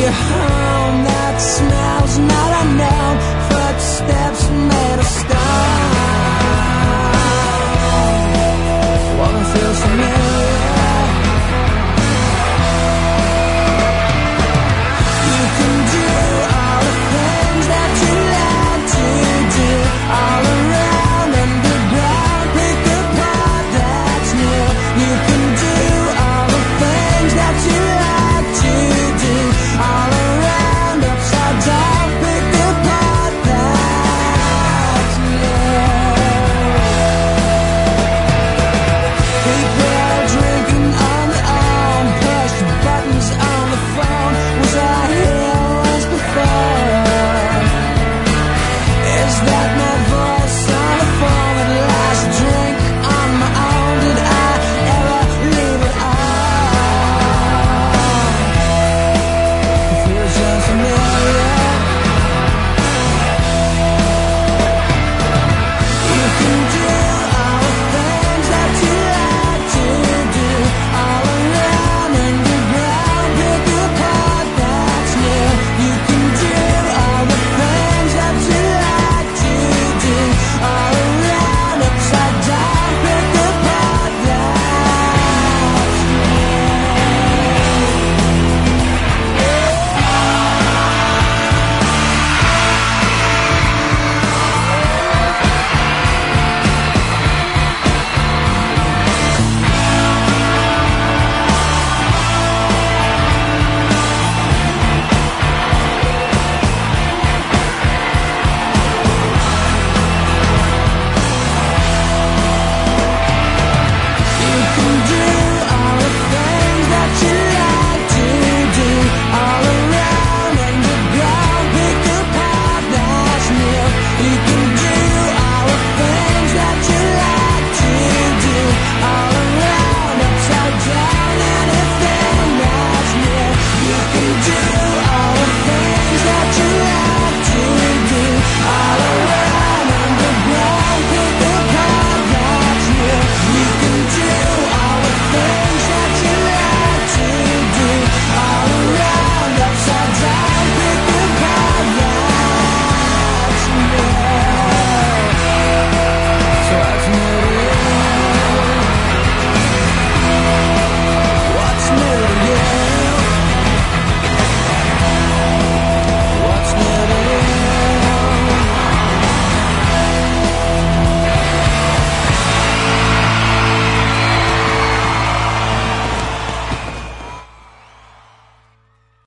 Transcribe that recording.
home that smells not unknown, footsteps made of stone. Woman feels familiar. You can do all the things that you like to do, all around underground, pick apart that's new. You can do all the things that you like to do, all around, upside down, pick apart that's new. People drinking on their own, push buttons on the phone. Was I here once before? Is that my voice on the phone? At last drink on my own. Did I ever leave it all? It feels unfamiliar.